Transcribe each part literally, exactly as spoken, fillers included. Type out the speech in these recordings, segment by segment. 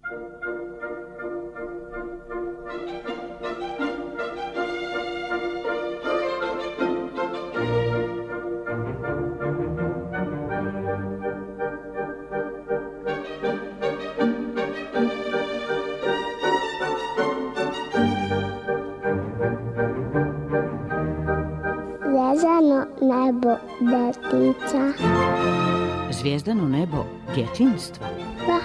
Zvezdano nebo detica. Zvijezdano nebo djetinjstva? Da.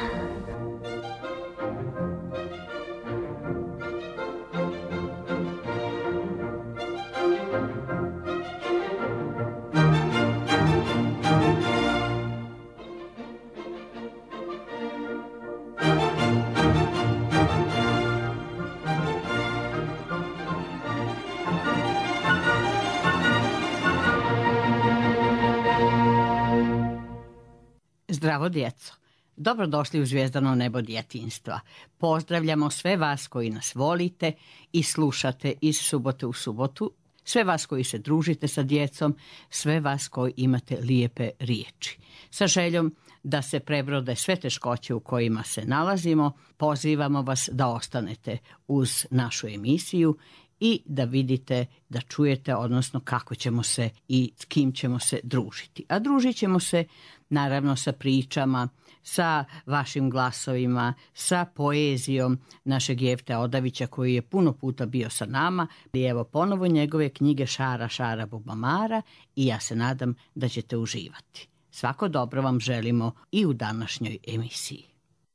Zdravo djeco, dobrodošli u Zvijezdano nebo djetinjstva. Pozdravljamo sve vas koji nas volite i slušate iz subote u subotu, sve vas koji se družite sa djecom, sve vas koji imate lijepe riječi. Sa željom da se prebrode sve teškoće u kojima se nalazimo, pozivamo vas da ostanete uz našu emisiju i da vidite, da čujete, odnosno kako ćemo se i s kim ćemo se družiti. A družit ćemo se naravno sa pričama, sa vašim glasovima, sa poezijom našeg Jefte Odavića koji je puno puta bio sa nama. I evo ponovo njegove knjige Šara, Šara, Bubamara i ja se nadam da ćete uživati. Svako dobro vam želimo i u današnjoj emisiji.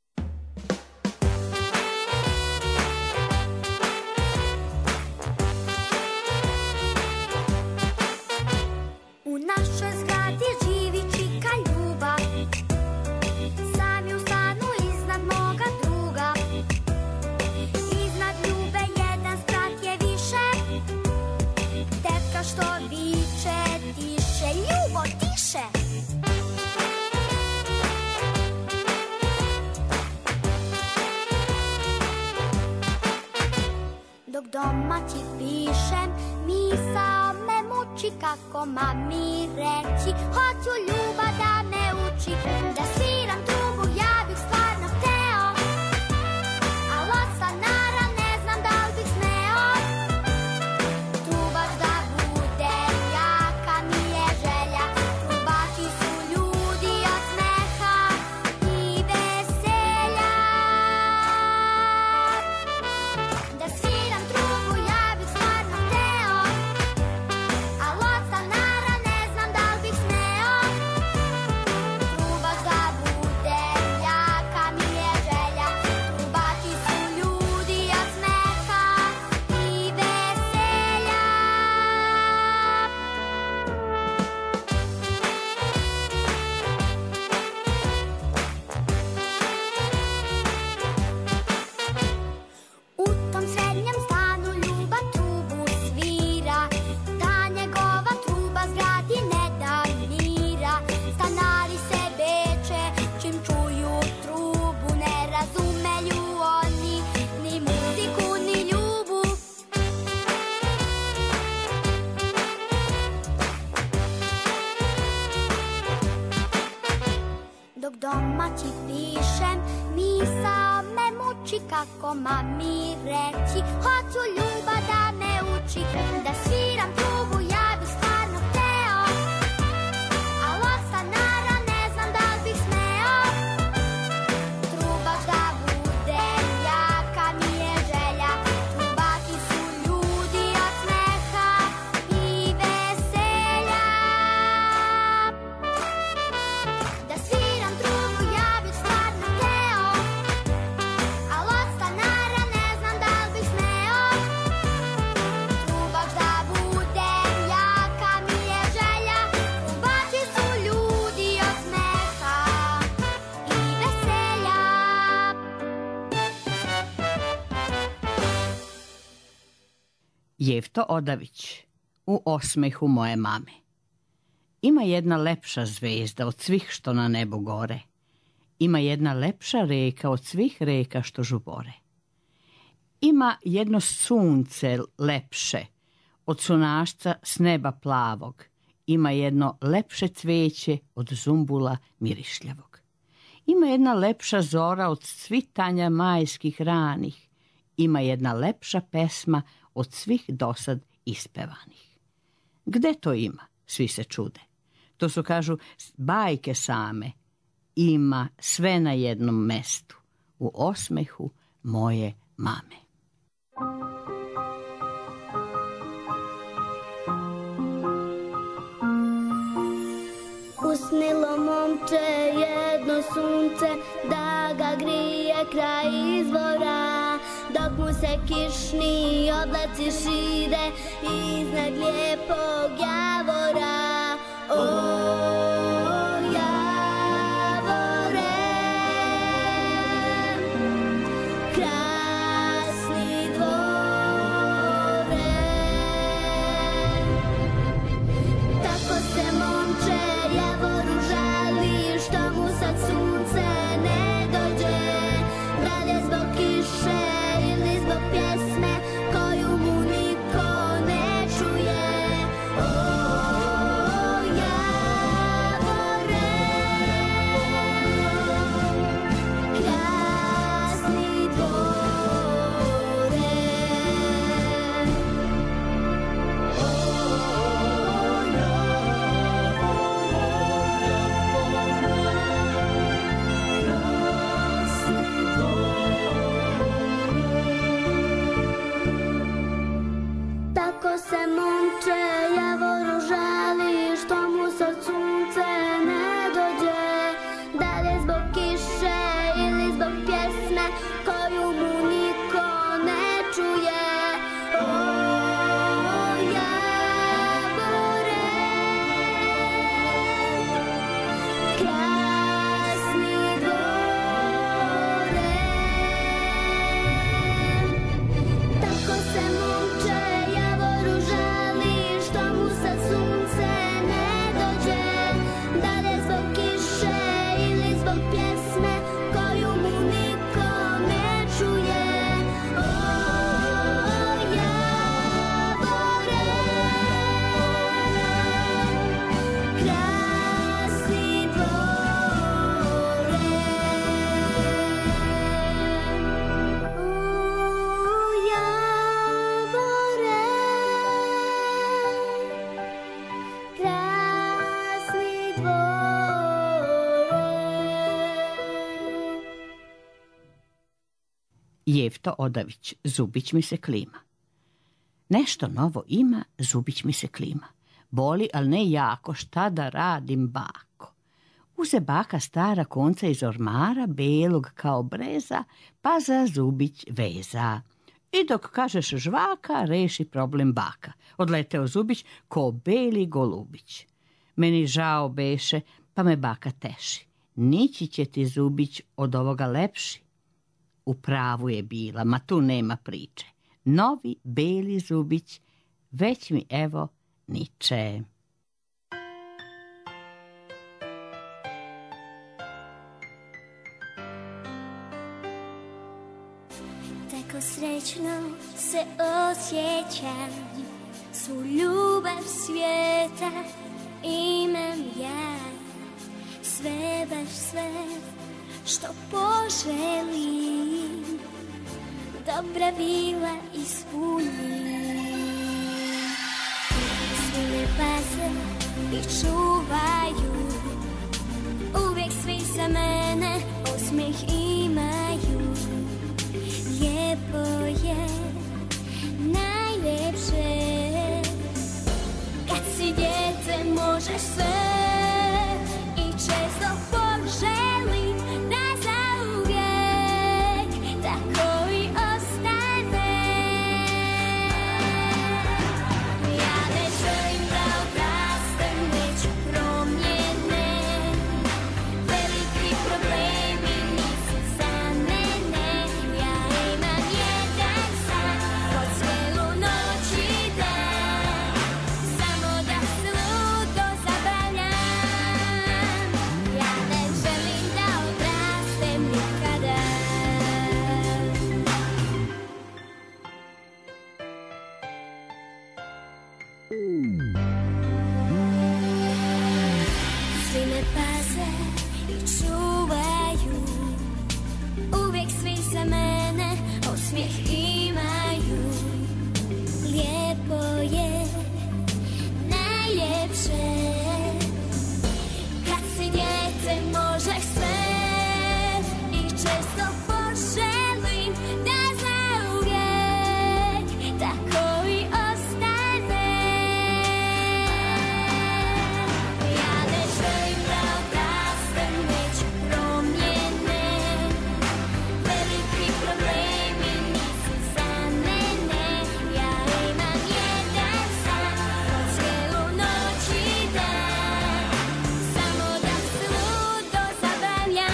Doma ti pišem, misao me muči, kako mami reći, hoću ljubav da me uči, da sviram trubu, ja bih stvarno hteo, al od stanara ne znam da li bih smeo, trubač da budem, jaka mi je želja, trubači su ljudi od smeha i veselja, da sviram trubu, ja bih stvarno hteo, al od stanara ne znam da li bih smeo, trubač da budem, jaka mi je želja, trubači su ljudi od smeha i veselja. U tom srednjem stanu ljubav trubu svira, ta njegova truba zgradi ne da mira. Stanari se beče, čim čuju trubu, ne razumeju oni ni muziku ni ljubu. Dok doma ti pišem, misao me muči, kako mami reći, hoću ljubav da me uči, da sviram trubu, ja bih stvarno hteo, al od stanara ne znam da li bih smeo, trubač da budem, jaka mi je želja, trubači su ljudi od smeha i veselja, da sviram trubu, ja bih stvarno hteo, al od stanara ne znam da li bih smeo, trubač da budem, jaka mi je želja, trubači su ljudi od smeha i veselja. Jefto Odavić u osmehu moje mame. Ima jedna lepša zvezda od svih što na nebu gore. Ima jedna lepša reka od svih reka što žubore. Ima jedno sunce lepše od sunašca s neba plavog. Ima jedno lepše cveće od zumbula mirišljavog. Ima jedna lepša zora od cvitanja majskih ranih. Ima jedna lepša pesma od svih dosad ispevanih. Gde to ima? Svi se čude. To su, kažu, bajke same. Ima sve na jednom mestu. U osmehu moje mame. Usnilo momče jedno sunce, da ga grije kraj izvora, dok mu se kišni oblaci šire iznad lijepog javora. O, javore, krasni dvore. Tako se momče javoru žali, što mu sad sunce ne dođe, da li je zbog kiše ili zbog pjesme koju mu niko ne čuje. O, javore, krasni dvore. Tako se momče javoru žali, što mu sad sunce ne dođe, da li je zbog kiše ili zbog pjesme koju mu niko ne čuje. O, javore, krasni dvore. Tako se momče javoru žali, što mu sad sunce ne dođe, da li je zbog kiše ili zbog pjesme koju mu niko ne čuje. O, javore, krasni dvore. O, javore, krasni dvore. Jefto Odavić, zubić mi se klima. Nešto novo ima, zubić mi se klima. Boli, al ne jako, šta da radim, bako? Uze baka stara konca iz ormara, belog kao breza, pa za zubić veza. I dok kažeš žvaka, reši problem baka. Odleteo zubić ko beli golubić. Meni žao beše, pa me baka teši. Nići će ti zubić od ovoga lepši. U pravu je bila, ma tu nema priče. Novi beli zubić, već mi evo niče. Tako srećno se osjećam, svu ljubav svijeta imam ja. Sve, baš sve, što poželim, dobra bila ispunim. Svi me paze i čuvaju, uvijek svi za mene osmijeh imaju. Lijepo je, najljepše, kad si dijete možeš sve. I često poželim da zauvijek tako i ostane. Ja ne želim da odrastem, već promjene. Veliki problemi nisu za za mene osmijeh imaju. Lijepo je, najljepše, kad si dijete možeš sve i često poželim da zauvijek tako i ostane. Ja ne želim da odrastem, već promjene, veliki problemi nisu za mene. Ja imam jedan san, po cijelu noć i dan, samo da se ludo zabavljam.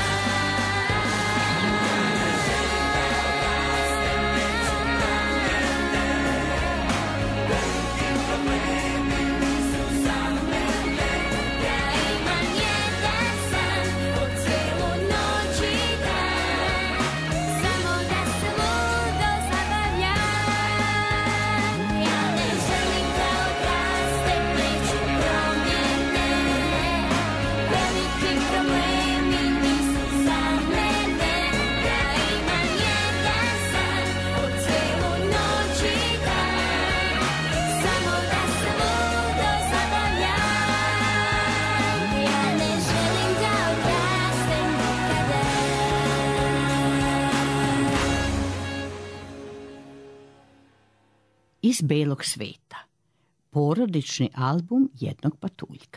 Ja imam jedan san, po cijelu noć i dan, samo da se ludo zabavljam. Ja ne želim da odrastem, već promjene, veliki problemi nisu za mene. Ja imam jedan san, po cijelu noć i dan, samo da se ludo zabavljam. Ja ne želim da odrastem nikada. Iz belog sveta. Porodični album jednog patuljka.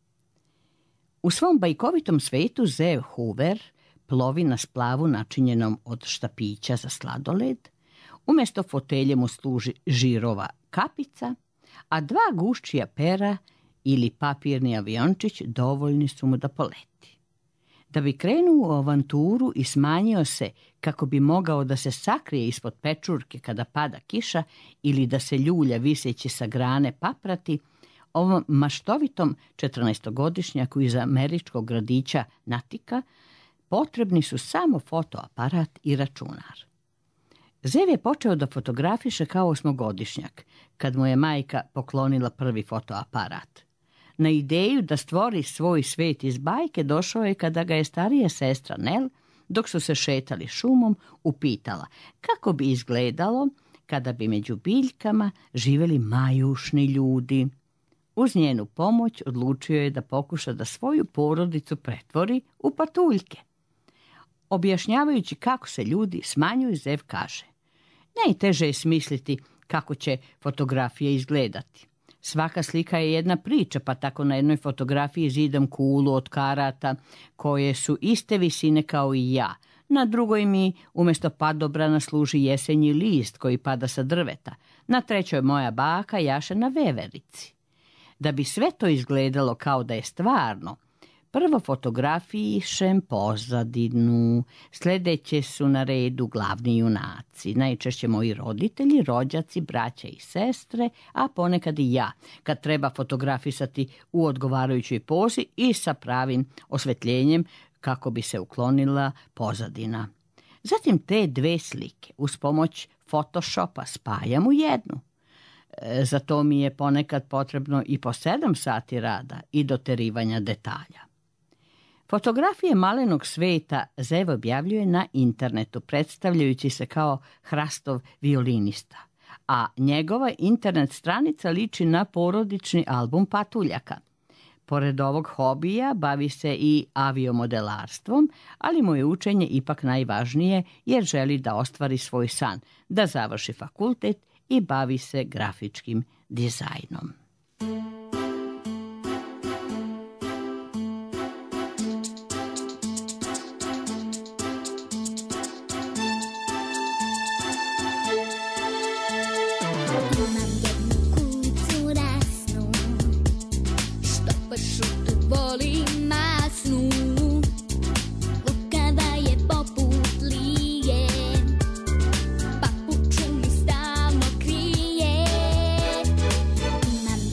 U svom bajkovitom svetu Zev Hoover plovi na splavu načinjenom od štapića za sladoled, umjesto fotelje mu služi žirova kapica, a dva guščija pera ili papirni aviončić dovoljni su mu da poleti. Da bi krenuo u avanturu i smanjio se kako bi mogao da se sakrije ispod pečurke kada pada kiša ili da se ljulja viseći sa grane paprati, ovom maštovitom četrnaestogodišnjaku iz američkog gradića Natika potrebni su samo fotoaparat i računar. Zev je počeo da fotografiše kao osmogodišnjak, kad mu je majka poklonila prvi fotoaparat. Na ideju da stvori svoj svet iz bajke došao je kada ga je starija sestra Nel, dok su se šetali šumom, upitala kako bi izgledalo kada bi među biljkama živjeli majušni ljudi. Uz njenu pomoć odlučio je da pokuša da svoju porodicu pretvori u patuljke. Objašnjavajući kako se ljudi smanjuju, Zev kaže: najteže je smisliti kako će fotografija izgledati. Svaka slika je jedna priča, pa tako na jednoj fotografiji zidam kulu od karata koje su iste visine kao i ja. Na drugoj mi umjesto padobrana služi jesenji list koji pada sa drveta. Na trećoj moja baka jaše na veverici. Da bi sve to izgledalo kao da je stvarno, prvo fotografišem pozadinu, sljedeće su na redu glavni junaci, najčešće moji roditelji, rođaci, braća i sestre, a ponekad i ja, kad treba fotografisati u odgovarajućoj pozi i sa pravim osvetljenjem kako bi se uklonila pozadina. Zatim te dve slike uz pomoć Photoshopa spajam u jednu. E, za to mi je ponekad potrebno i po sedam sati rada i doterivanja detalja. Fotografije malenog sveta Zev objavljuje na internetu, predstavljajući se kao hrastov violinista, a njegova internet stranica liči na porodični album patuljaka. Pored ovog hobija bavi se i aviomodelarstvom, ali mu je učenje ipak najvažnije jer želi da ostvari svoj san, da završi fakultet i bavi se grafičkim dizajnom. Imam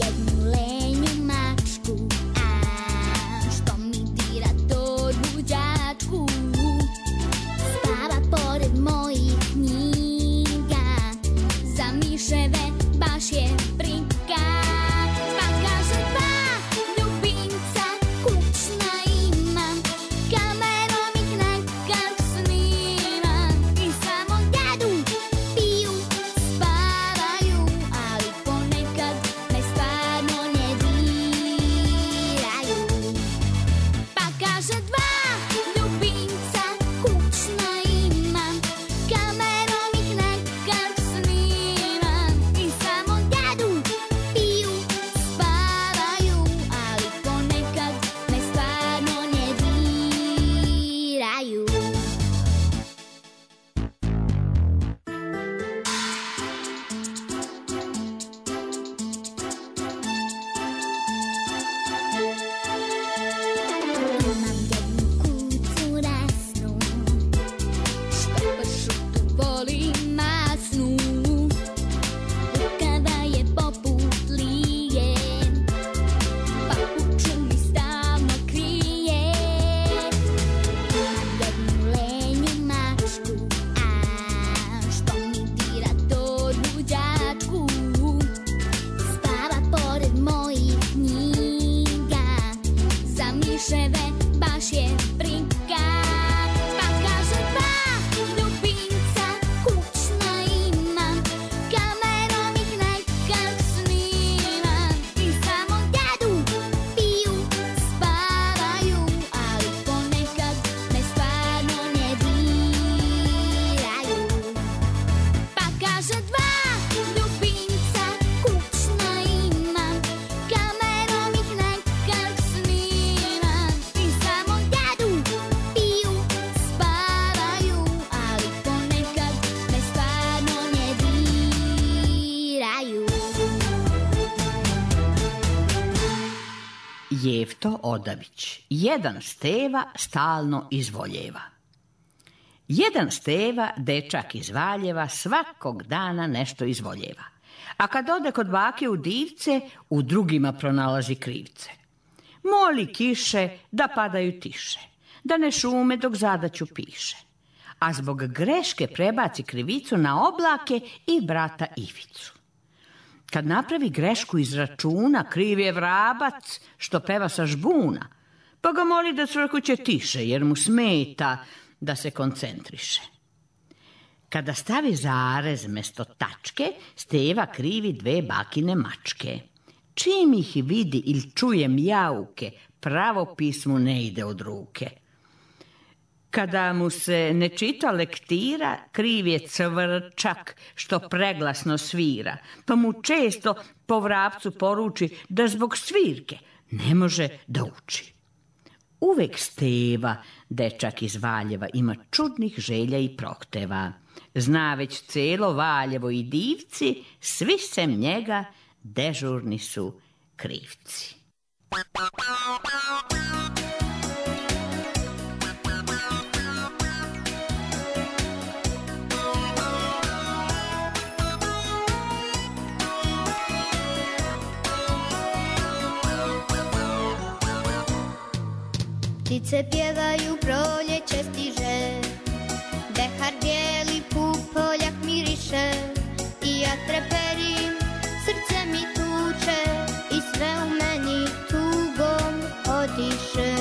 Jevto Odavić. Jedan Steva stalno izvoljeva. Jedan Steva, dečak iz Valjeva, svakog dana nešto izvoljeva. A kad ode kod bake u Divce, u drugima pronalazi krivce. Moli kiše da padaju tiše, da ne šume dok zadaću piše. A zbog greške prebaci krivicu na oblake i brata Ivicu. Kad napravi grešku iz računa, kriv je vrabac što peva sa žbuna, pa ga moli da cvrkuće tiše, jer mu smeta da se koncentriše. Kada stavi zarez mesto tačke, Steva krivi dve bakine mačke. Čim ih vidi ili čuje mjauke, pravopis mu ne ide od ruke. Kada mu se ne čita lektira, kriv je cvrčak što preglasno svira, pa mu često po vrapcu poruči da zbog svirke ne može da uči. Uvek Steva, dečak iz Valjeva, ima čudnih želja i prohteva. Zna već celo Valjevo i Divci, svi sem njega dežurni su krivci. Ptice pjevaju, proljeće stiže, behar bijeli, pupoljak miriše, i ja treperim, srce mi tuče, i sve u meni tugom odiše.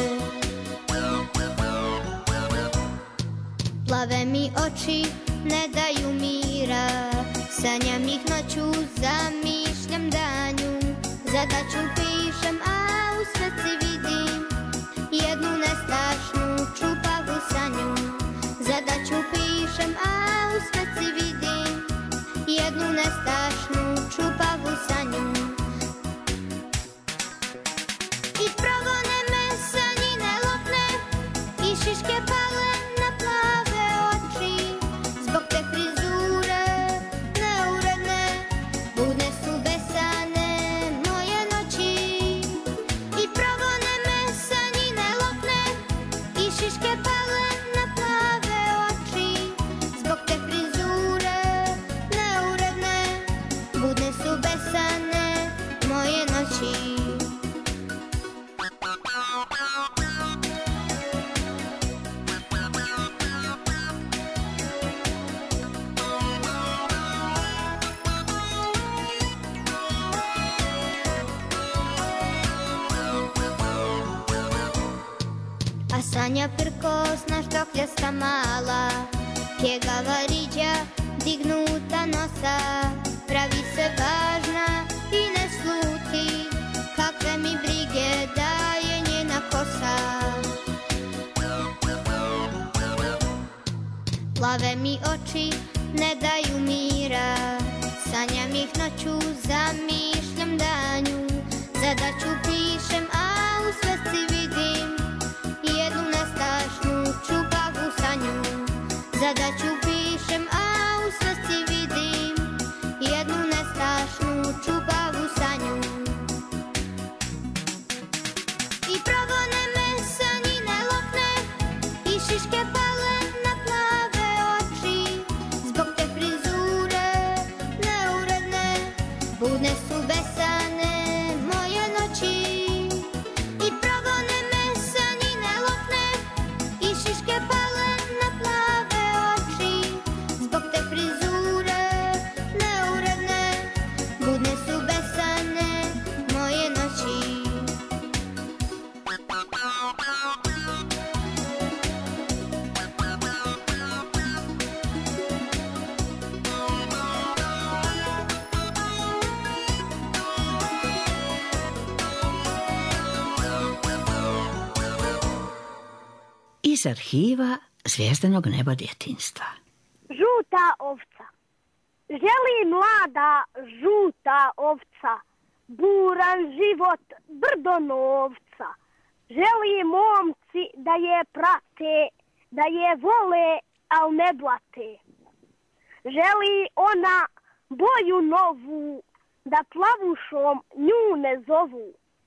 Plave mi oči, ne daju mira, sanjam ih noću, zamišljam danju, zadaću pišem, a u sveci vidim jednu nestašnu čupavu sanju. Zadaću pišem, a u sveci vidim jednu nestašnu čupavu sanju. I progone me sanjine lokne, i šiške pale na plave oči. Zbog te frizure neuredne, budne su besane moje noći. I progone me sanjine lokne, i šiške pale na plave oči. Zbog te frizure neuredne, budne su besane moje noći. A Sanja prkosna štokljasta mala, pjegava riđa, dignuta nosa, pravi se važna i ne sluti, kakve mi brige daje njena kosa. Plave mi oči, ne daju mira, sanjam ih noću, zamišljam danju, zadaću pišem, a u svesci vidim jednu nestašnu čupavu sanju. Zadaću pišem, a u svesci vidim jednu nestašnu čupavu sanju. I progone me sanjine lokne, i šiške pale na plave oči. Zbog te frizure neuredne, budne su besane moje noći. I progone me sanjine lokne, i šiške pale na plave oči. Zbog te frizure neuredne, budne su besane moje noći. Iz arhiva Zvijezdanog neba djetinjstva. Žuta ovca. Želi mlada žuta ovca, buran život, brdo novca. Želi momci da je prate, da je vole, al ne blate. Želi ona boju novu, da plavušom nju ne zovu.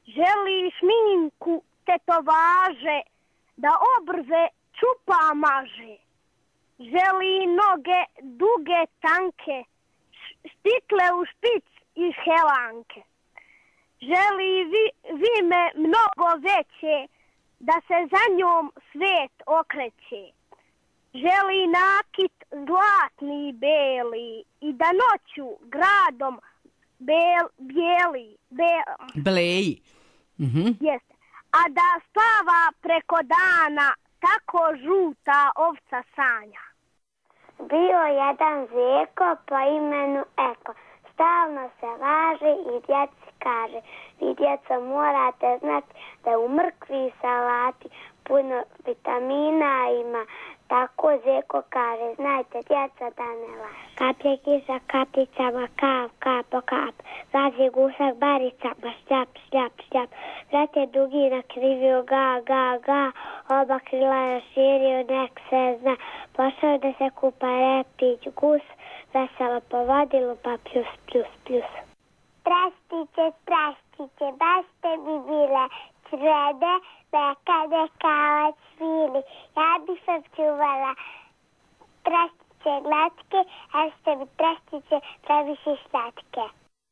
želi šminku, tetovaže, da obrve čupa maže. Želi noge duge, tanke, štikle u špic i helanke. Želi vi, vime mnogo veće, da se za njom svet okreće. Želi nakit zlatni i beli i da noću gradom bel, bijeli. Bel, Bleji. Mhm. Jeste. A da spava preko dana, tako žuta ovca sanja. Bio jedan Zeko po imenu Eko. Stalno se laže i djeci kaže: vi djeco morate znati da u mrkvi i salati puno vitamina ima. Tako Zeko kaže: znajte djeca da ne laže. Kaplje kiša kapljicama, kap, kap, po kap. Lazi gusak baricama, šljap, šljap, šljap. Vrat je dugi nakrivio, ga, ga, ga. Oba krila je širio, nek se zna. Pošao da se kupa reptić gus, veselo po vodilu pa pljus, pljus, pljus. Praštiće, praštiće, baš ste bi bile črede, neka nekalac svili. Ja bi sam čuvala praštiće glatke, a ste mi praštiće previše slatke.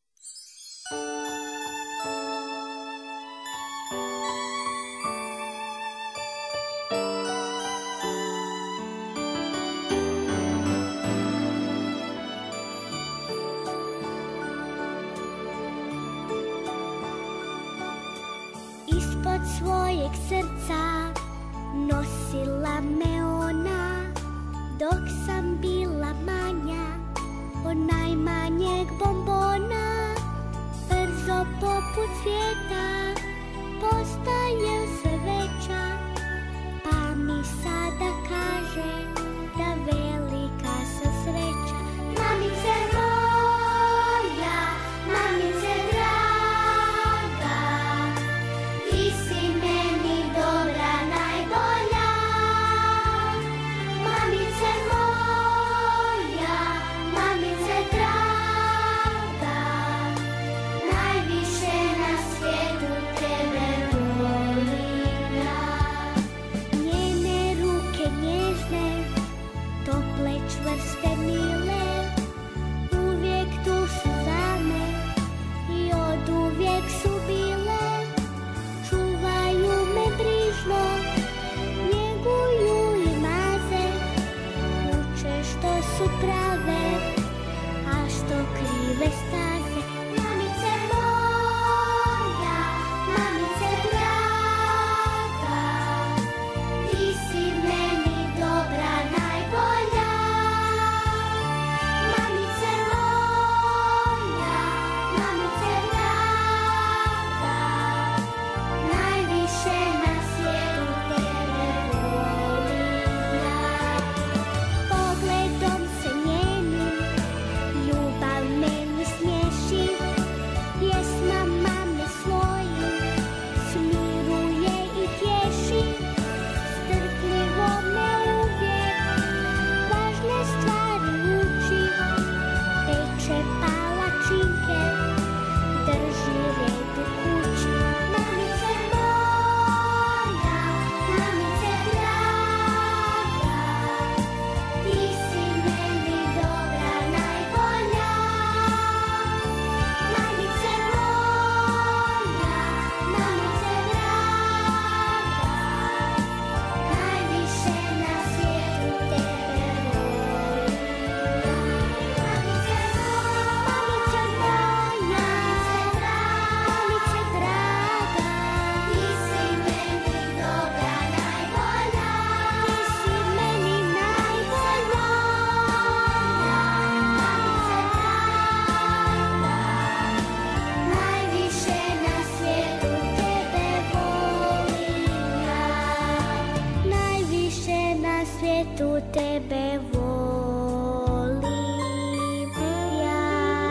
Ispod svojeg srca nosila me ona, dok sam bila manja, od najmanjeg bombona. Brzo poput svijeta postajem sve veća, pa mi sada kaže da velika sam sreća. Mamice moja, mamice draga, ti si meni dobra, najbolja. Mamice moja, mamice draga, najviše na svijetu tebe volim ja. Njene ruke nježne, tople, čvrste, mile, uvijek tu su za me i oduvijek su bile. Čuvaju me brižno, njeguju i maze, uče što su prave, a što krive staze. Mamice moja, mamice draga, ti si meni dobra, najbolja. Mamice moja, mamice draga, najviše na svijetu tebe volim ja. Pogledom se njenim ljubav meni smiješi, pjesma mame svojim smiruje i tješi. Strpljivo me uvijek važne stvari uči, peče palačinke, drži red u kući. Mamice moja, mamice draga, ti si meni dobra, najbolja. Mamice moja, mamice draga, najviše na svijetu tebe volim ja. Mamice moja, mamice draga, ti si meni dobra, najbolja. Ti si meni najbolja. Mamice draga, najviše na svijetu tebe volim ja. Najviše na svijetu tebe volim ja.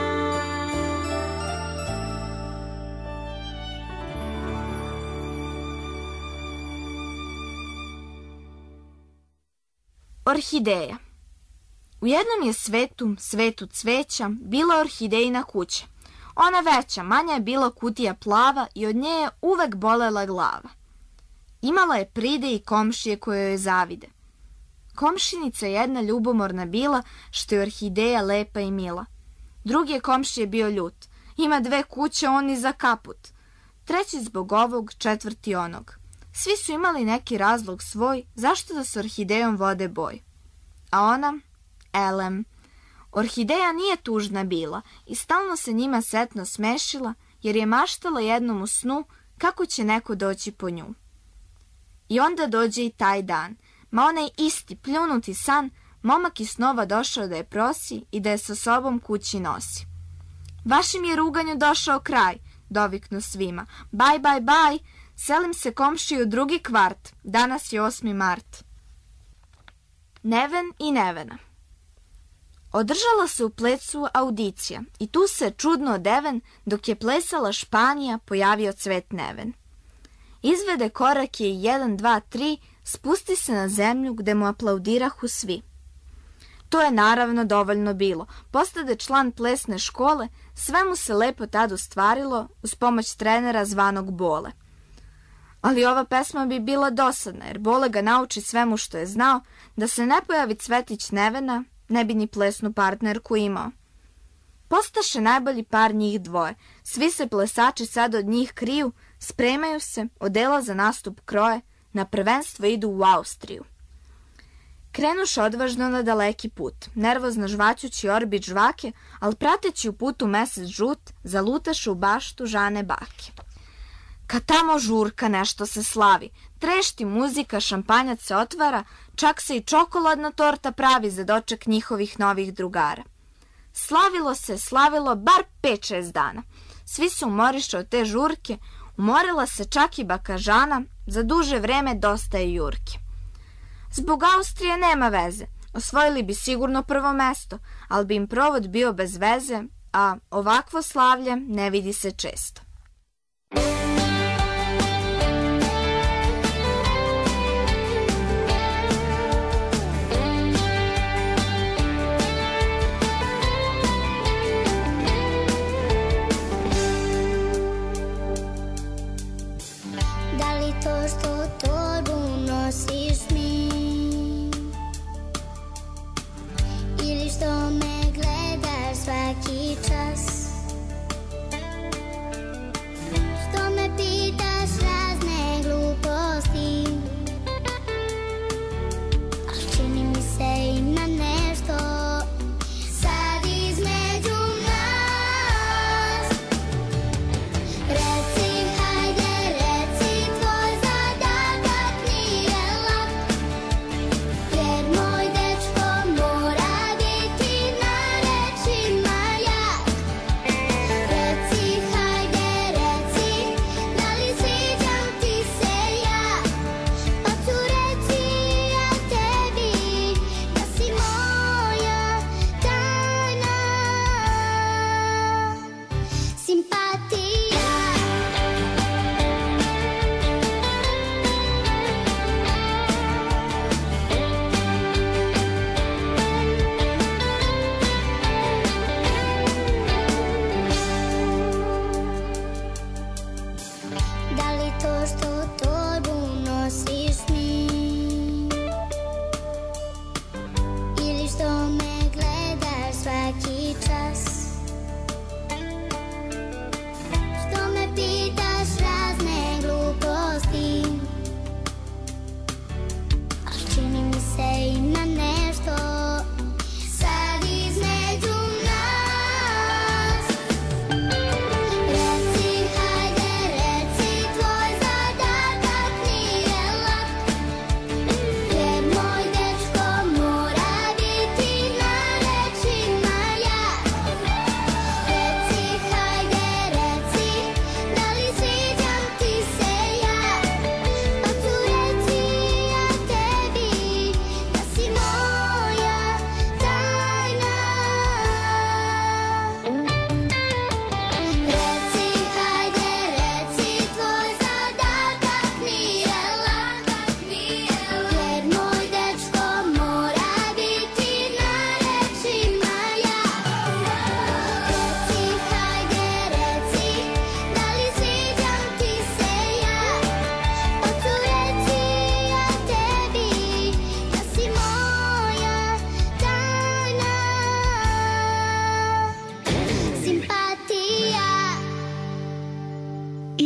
Orhideja. U jednom je svetu, svetu cveća, bila orhidejna kuća. Ona veća, manja je bila kutija plava i od nje je uvek bolela glava. Imala je pride i komšije koje joj zavide. Komšinica jedna ljubomorna bila, što je orhideja lepa i mila. Drugi je komšije bio ljut. Ima dve kuće, on i za kaput. Treći zbog ovog, četvrti onog. Svi su imali neki razlog svoj zašto da se orhidejom vode boj. A ona, elem, orhideja nije tužna bila i stalno se njima setno smešila, jer je maštala jednom u snu kako će neko doći po nju. I onda dođe i taj dan, ma onaj isti pljunuti san, momak iz snova došao da je prosi i da je sa sobom kući nosi. Vašim je ruganju došao kraj, doviknu svima. Baj, baj, baj, selim se komšiji u drugi kvart, danas je osmi mart. Neven i Nevena. Održala se u plecu audicija i tu se čudno odeven, dok je plesala Španija, pojavio cvet Neven. Izvede korake i jedan, dva, tri, spusti se na zemlju gde mu aplaudirahu svi. To je naravno dovoljno bilo. Postade član plesne škole, sve mu se lepo tad ustvarilo uz pomoć trenera zvanog Bole. Ali ova pesma bi bila dosadna, jer Bole ga nauči svemu što je znao, da se ne pojavi cvetić Nevena, ne bi ni plesnu partnerku imao. Postaše najbolji par njih dvoje. Svi se plesači sad od njih kriju, spremaju se, odela za nastup kroje, na prvenstvo idu u Austriju. Krenuše odvažno na daleki put, nervozno žvaćući orbit žvake, ali prateći u putu mesec žut, zalutaše u baštu Žane bake. Kad tamo žurka nešto se slavi, trešti muzika, šampanjac se otvara, čak se i čokoladna torta pravi za doček njihovih novih drugara. Slavilo se, slavilo bar pet šest dana. Svi se umoriše od te žurke, umorila se čak i baka Žana, za duže vreme dosta je jurke. Zbog Austrije nema veze, osvojili bi sigurno prvo mesto, ali bi im provod bio bez veze, a ovakvo slavlje ne vidi se često. Što me gledaš svaki čas, što me pitaš razne gluposti, ali čini mi se ima nešto sad između nas. Reci, hajde, reci, tvoj zadatak nije lak, jer moj dečko mora biti na rečima jak.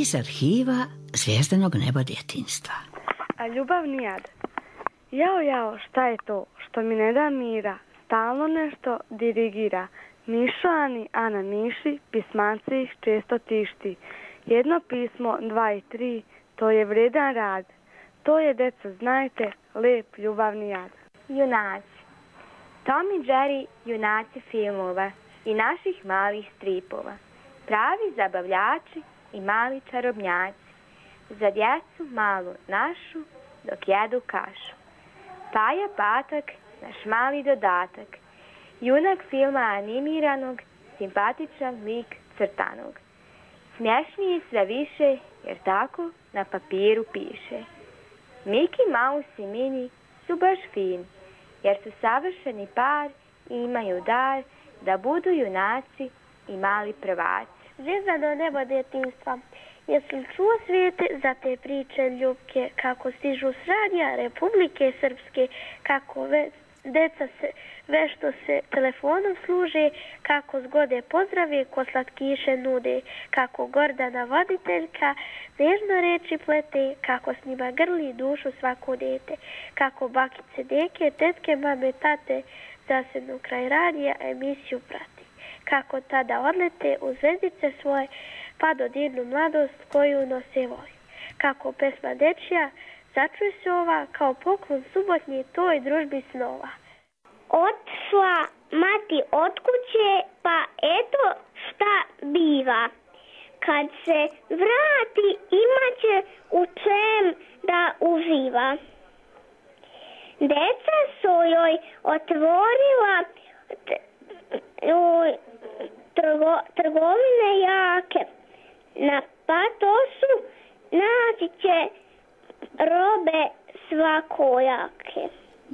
iz arhiva Zvijezdanog nebo djetinjstva. A ljubavni jad. Jao, jao, šta je to što mi ne da mira, stalno nešto dirigira. Mišo Ani, Ana Miši, pismanci ih često tišti. Jedno pismo, dva i tri, to je vredan rad. To je, deco, znajte, lep ljubavni jad. Junaci. Tom i Jerry, junaci filmova i naših malih stripova. Pravi zabavljači i mali čarobnjaci. Za djecu malu našu dok jedu kašu. Paja Patak, naš mali dodatak. Junak filma animiranog, simpatičan lik crtanog. Smješniji sve više jer tako na papiru piše. Mickey Mouse i Minnie su baš fini jer su savršeni par i imaju dar da budu junaci i mali prvaci. Zvijezdano nebo djetinjstva. Jesi li čuo svijete za te priče ljubke, kako stižu s radija Republike Srpske, kako ve, deca se, vešto se telefonom služe, kako zgode pozdrave ko slatkiše nude, kako Gordana voditeljka nežno reči plete, kako s njima grli dušu svako dete, kako bakice, deke, tetke, mame, tate zasednu kraj radija emisiju prati, kako tada odlete u zvezdice svoje pa dodirnu mladost koju nose voj. Kako pesma dečija začuje se ova kao poklon subotnji toj družbi snova. Otišla mati od kuće, pa eto šta biva. Kad se vrati imaće u čem da uživa. Deca su joj otvorila trgo, trgovine jake. Na patosu naći će robe svakojake.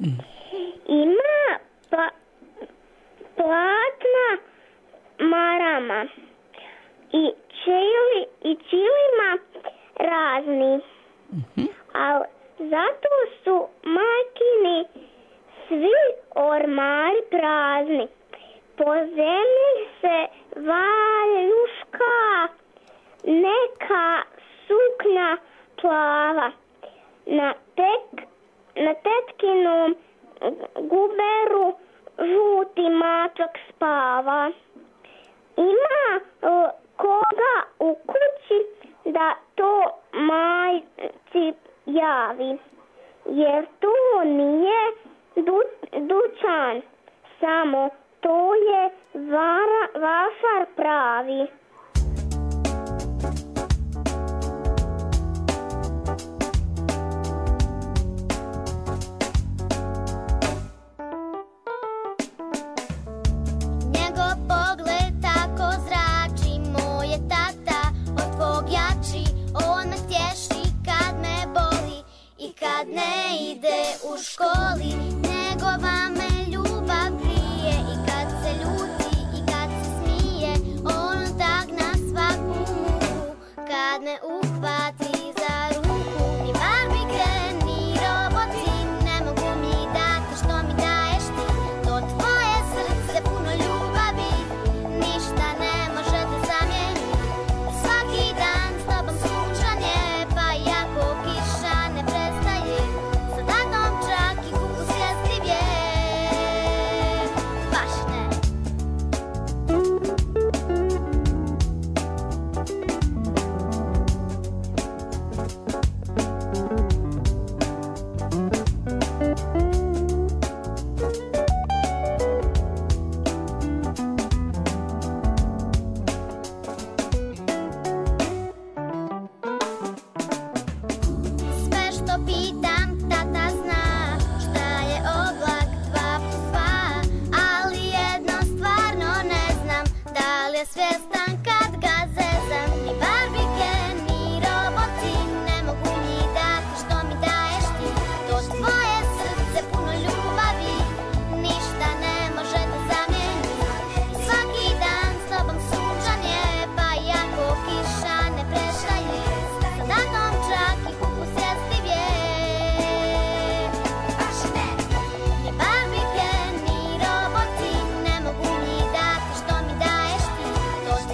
Ima pa, platna marama i čili i čilima razni. Mm-hmm. Ali zato su majkini svi ormari prazni. Po zemlji se valjuška neka sukna plava. Na, tek, na tetkinom guberu žuti mačak spava. Ima uh, koga u kući da to majci javi. Jer to nije du, dućan, samo to je vara, vašar pravi. Kad ne ide u školi, njegova me ljubav grije. I kad se ljuti i kad se smije, on tak na svaku muku. Kad me uhvati za ruku, ni barbike, ni roboti ne mogu mi dati što mi daješ ti. To tvoje srce puno ljubavi ništa ne može te zamijeniti. Svaki dan s tobom sunčan je, pa jako kiša ne prestaje. Sa tatom čak i kupus jestiv je, baš ne. Sve što pitam, tata zna šta je oblak dva plus dva, ali jedno stvarno ne znam, da li je svjestan kad ga zezam. Ni barbike, ni roboti ne mogu mi dati što mi daješ ti. To tvoje srce puno ljubavi ništa ne može te zamijeniti. Svaki dan s tobom sunčan je, pa jako kiša ne prestaje. Sa datom čak i kupus jestiv je, baš ne. Ni barbike, ni roboti ne mogu mi dati što mi daješ ti. To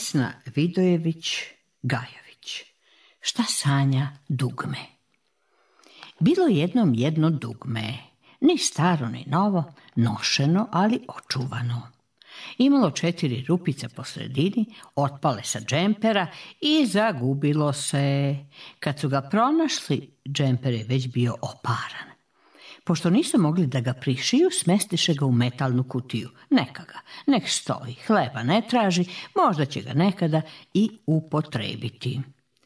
Vesna Vidojević-Gajović. Šta sanja dugme? Bilo jednom jedno dugme, ni staro ni novo, nošeno, ali očuvano. Imalo četiri rupice po sredini, otpale sa džempera i zagubilo se. Kad su ga pronašli, džemper je već bio oparan. Pošto nisu mogli da ga prišiju, smestiše ga u metalnu kutiju. Neka ga, nek stoji, hleba ne traži, možda će ga nekada i upotrebiti.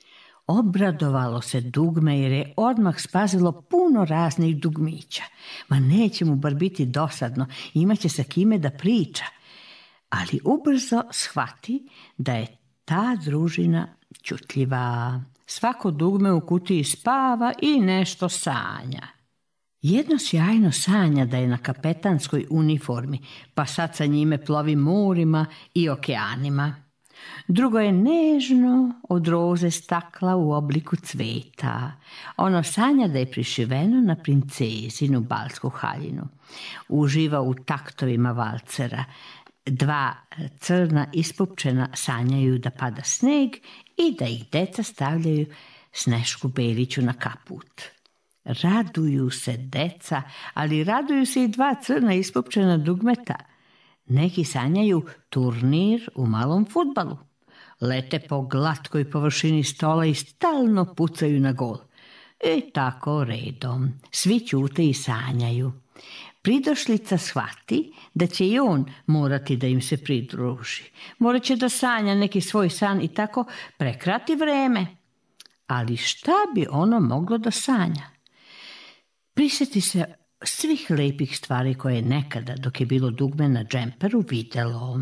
Obradovalo se dugme jer je odmah spazilo puno raznih dugmića. Ma neće mu bar biti dosadno, imaće sa kime da priča. Ali ubrzo shvati da je ta družina ćutljiva. Svako dugme u kutiji spava i nešto sanja. Jedno sjajno sanja da je na kapetanskoj uniformi, pa sad sa njime plovi morima i okeanima. Drugo je nežno od roze stakla u obliku cveta. Ono sanja da je prišiveno na princezinu balsku haljinu. Uživa u taktovima valcera. Dva crna ispupčena sanjaju da pada sneg i da ih deca stavljaju Snešku Beliću na kaput. Raduju se deca, ali raduju se i dva crna ispupčena dugmeta. Neki sanjaju turnir u malom fudbalu. Lete po glatkoj površini stola i stalno pucaju na gol. I tako redom. Svi ćute i sanjaju. Pridošlica shvati da će i on morati da im se pridruži. Morat će da sanja neki svoj san i tako prekrati vreme. Ali šta bi ono moglo da sanja? Prisjeti se svih lepih stvari koje je nekada, dok je bilo dugme na džemperu, videlo.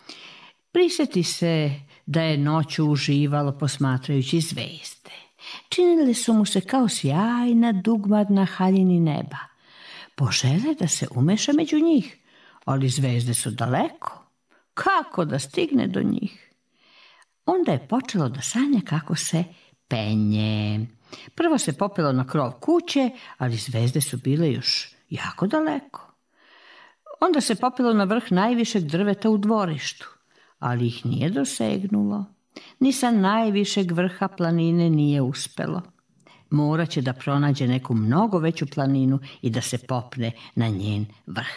Prisjeti se da je noću uživalo posmatrajući zvezde. Činile su mu se kao sjajna dugmad na haljini neba. Požele da se umeša među njih, ali zvezde su daleko. Kako da stigne do njih? Onda je počelo da sanja kako se penje. Prvo se popelo na krov kuće, ali zvezde su bile još jako daleko. Onda se popelo na vrh najvišeg drveta u dvorištu, ali ih nije dosegnulo. Ni sa najvišeg vrha planine nije uspelo. Morat će da pronađe neku mnogo veću planinu i da se popne na njen vrh.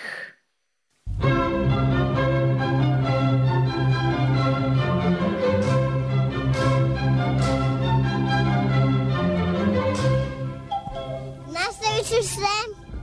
Nastavit ću sve.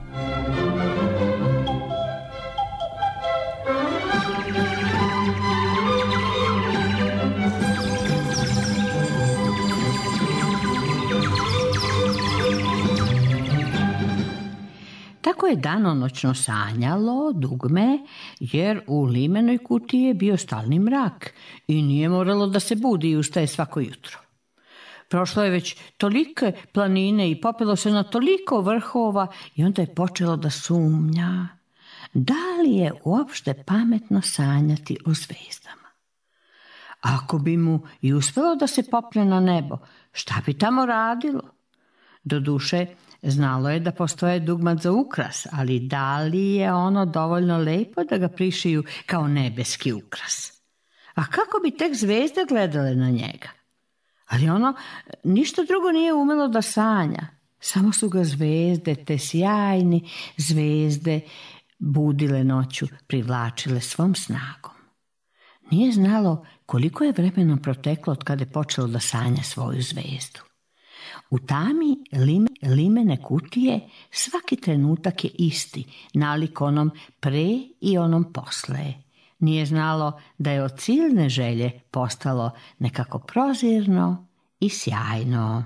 Tako je danonoćno sanjalo dugme, jer u limenoj kutiji je bio stalni mrak i nije moralo da se budi i ustaje svako jutro. Prošlo je već tolike planine i popelo se na toliko vrhova i onda je počelo da sumnja. Da li je uopšte pametno sanjati o zvezdama? Ako bi mu i uspelo da se popne na nebo, šta bi tamo radilo? Doduše, znalo je da postoje dugmad za ukras, ali da li je ono dovoljno lepo da ga prišiju kao nebeski ukras? A kako bi tek zvezde gledale na njega? Ali ono ništa drugo nije umelo da sanja. Samo su ga zvezde, te sjajni zvezde, budile noću, privlačile svom snagom. Nije znalo koliko je vremena proteklo od kada je počelo da sanja svoju zvezdu. U tami lime, limene kutije svaki trenutak je isti, nalik onom pre i onom posle. Nije znalo da je od silne želje postalo nekako prozirno i sjajno.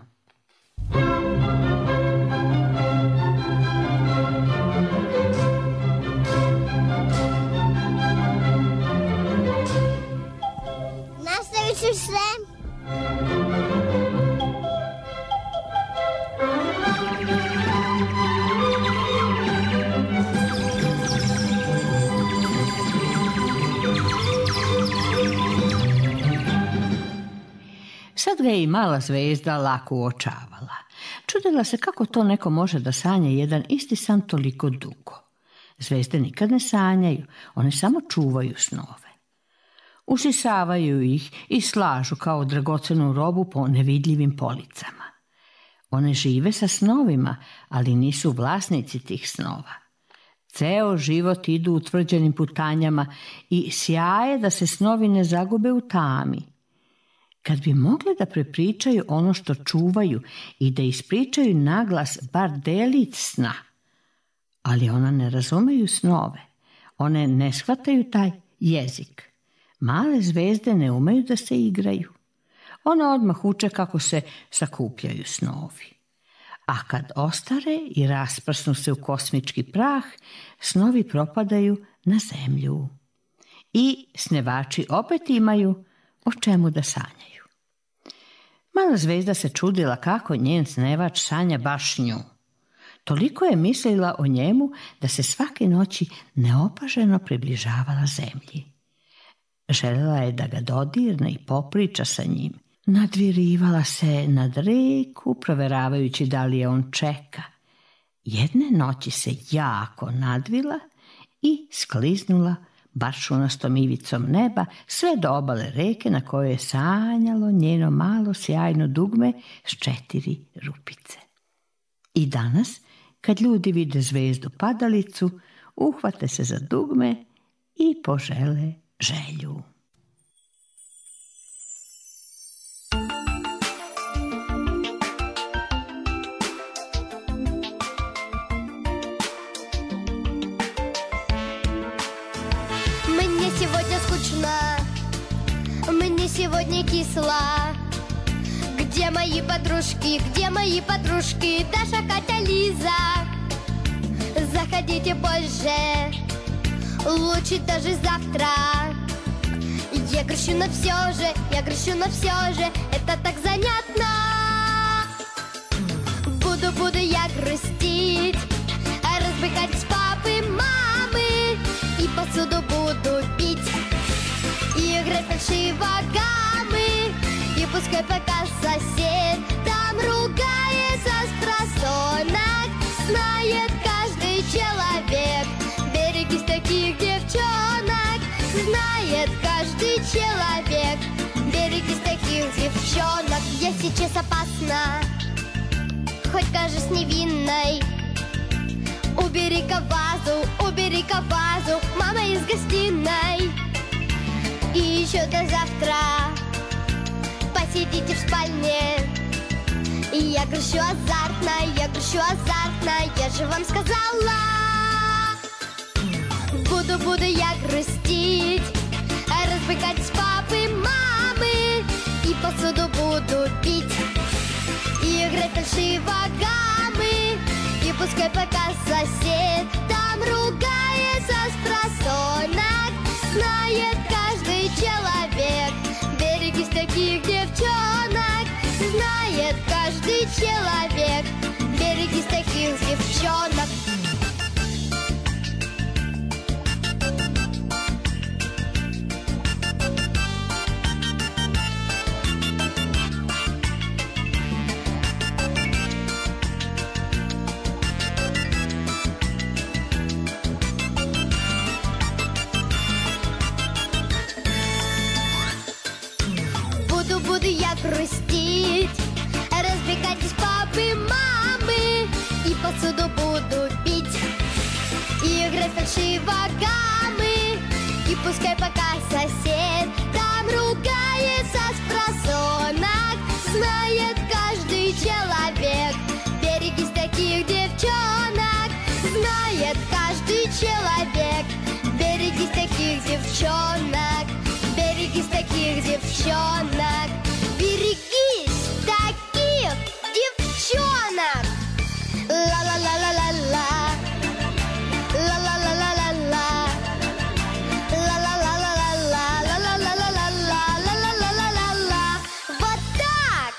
Nastavit ću sve. Sad ga je i mala zvezda lako uočavala. Čudila se kako to neko može da sanja jedan isti san toliko dugo. Zvezde nikad ne sanjaju, one samo čuvaju snove. Usisavaju ih i slažu kao dragocenu robu po nevidljivim policama. One žive sa snovima, ali nisu vlasnici tih snova. Ceo život idu utvrđenim putanjama i sjaje da se snovi ne zagube u tami. Kad bi mogle da prepričaju ono što čuvaju i da ispričaju naglas bar delić sna, ali ona ne razumeju snove, one ne shvataju taj jezik. Male zvezde ne umeju da se igraju. Ona odmah uče kako se sakupljaju snovi. A kad ostare i rasprsnu se u kosmički prah, snovi propadaju na zemlju. I snevači opet imaju o čemu da sanjaju. Mala zvezda se čudila kako njen snevač sanja baš nju. Toliko je mislila o njemu da se svake noći neopaženo približavala zemlji. Željela je da ga dodirne i popriča sa njim. Nadvirivala se nad reku, proveravajući da li je on čeka. Jedne noći se jako nadvila i skliznula baršunastom ivicom neba sve do obale reke na kojoj je sanjalo njeno malo sjajno dugme s četiri rupice. I danas, kad ljudi vide zvezdu padalicu, uhvate se za dugme i požele želju. Мне сегодня скучно, мне сегодня кисло. Где мои подружки, где мои подружки, Даша, Катя, Лиза? Заходите позже, лучше даже завтра. Я грущу, но все же, я грущу, но все же, это так занятно. Буду, буду я грустить, разбегать с папы, мамы, и посуду буду пить, и играть фальшиво гаммы, и пускай пока сосед там ругается с просонок, знает каждый человек, берегись таких девчонок, знает каждый человек, берегись таких девчонок. Я сейчас опасна, хоть кажусь невинной. Убери-ка вазу, убери-ка вазу, мама из гостиной. И еще до завтра посидите в спальне. И я грущу азартно, я грущу азартно, я же вам сказала. Буду, буду я грустить, разбегать с папы, мамы, и посуду буду пить, и играть фальшиво гаммы, и пускай пока сосед там ругается с просонок, знает каждый человек, берегись таких девчонок, знает каждый человек, берегись таких девчонок. Буду я грустить, разбегать с папы, мамы, и посуду буду пить, и играть фальшиво гаммы, и пускай пока сосед там ругается с просонок, знает каждый человек, берегись таких девчонок, знает каждый человек, берегись таких девчонок, берегись таких девчонок, берегись таких девчонок. Ла-ла-ла-ла-ла-ла, ла-ла-ла-ла-ла-ла, ла-ла-ла-ла-ла-ла, ла-ла-ла-ла-ла-ла-ла-ла-ла. Вот так!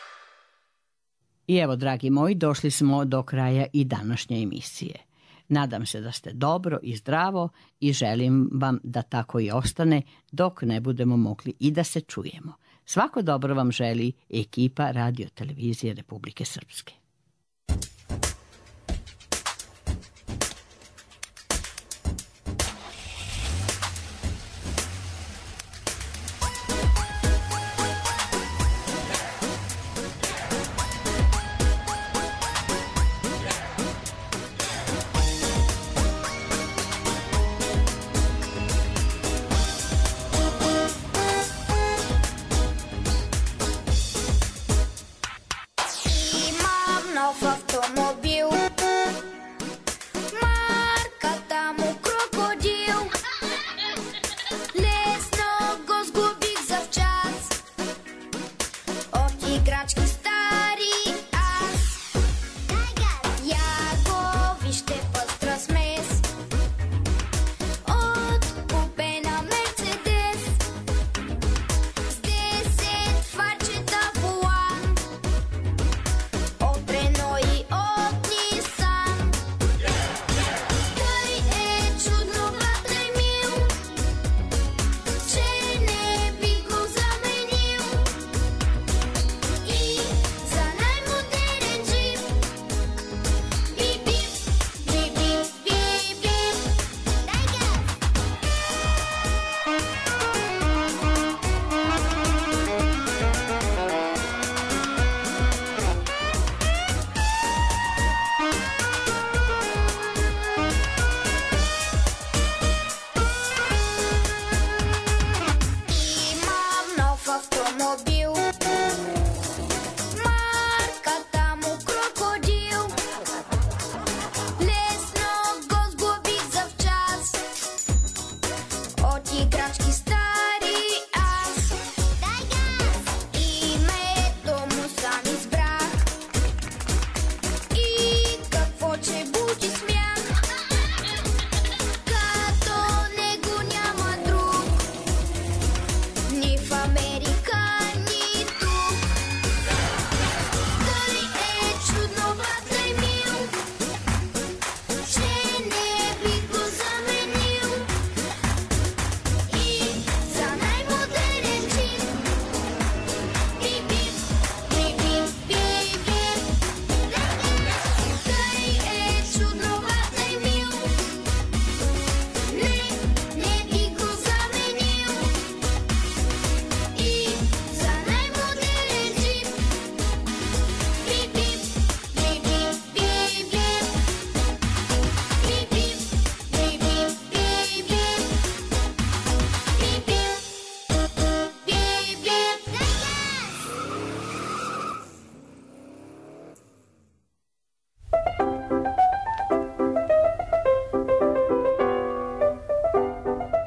I evo, dragi moji, došli smo do kraja i današnje emisije. Nadam se da ste dobro i zdravo i želim vam da tako i ostane dok ne budemo mogli i da se čujemo. Svako dobro vam želi ekipa Radio Televizije Republike Srpske.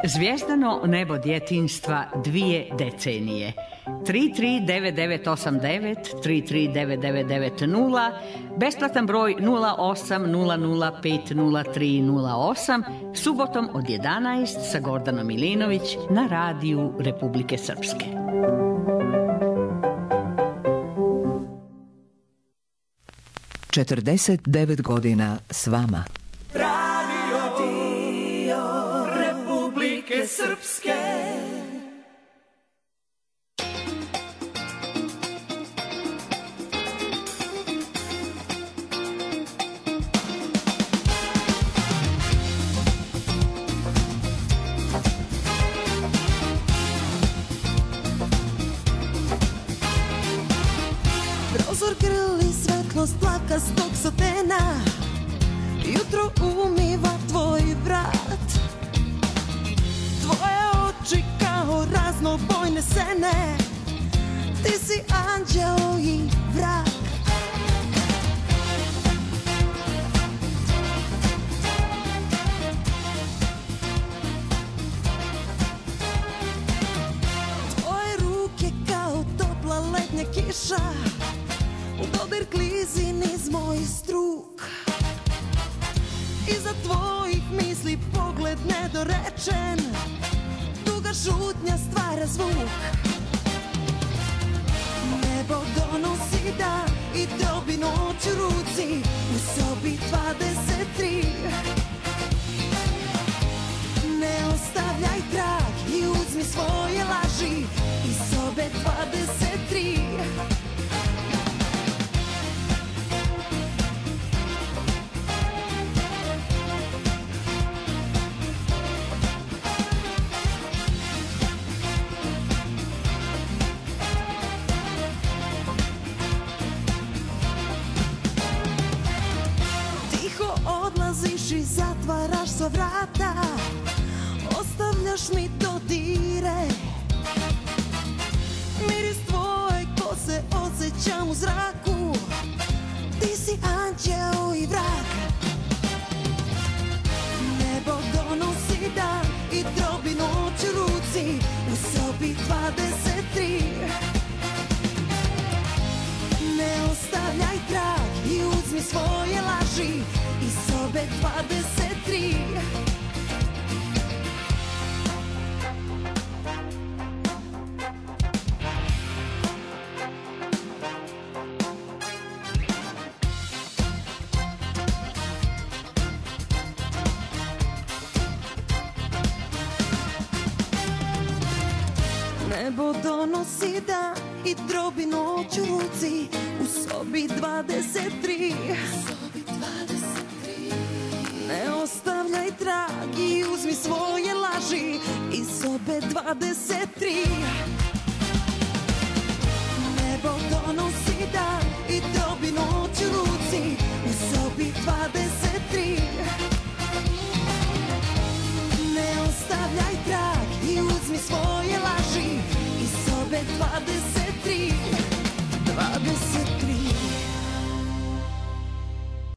Zvijezdano nebo djetinjstva dvije decenije. tri tri devet devet osam devet, tri tri devet devet devet nula, besplatan broj nula osam nula nula pet nula tri nula osam, subotom od jedanaest sa Gordanom Milinović na radiju Republike Srpske. četrdeset devet godina s vama. Radio Republike Srpske. Prozor grli svetlost plakastog satena, jutro umiva tvoj brat. Tvoje oči kao raznobojne sene, ti si anđeo i vrak. Tvoje ruke kao topla letnja kiša, dodir klizi niz moj struk. Iza tvojih misli pogled nedorečen, duga šutnja stvara zvuk. Nebo donosi dan i dobi noć u ruci, u sobi dvadeset tri. Ne ostavljaj trag i uzmi svoje laži iz sobe dvadeset tri. I zatvaraš sva vrata, ostavljaš mi dodire. Miris tvoje kose osjećam u zraku, ti si anđeo i vrak. Nebo donosi dan i drobi noć u ruci, u sobi dvadeset tri. Ne ostavljaj trag i uzmi svoje laži iz sobe dvadeset tri. Nebo donosi dan i drobi noć u ruci, u sobi dvadeset tri. Ne ostavljaj trag i uzmi svoje laži iz sobe dvadeset tri. Nebo donosi dan i drobi noć u ruci, u sobi dvadeset tri.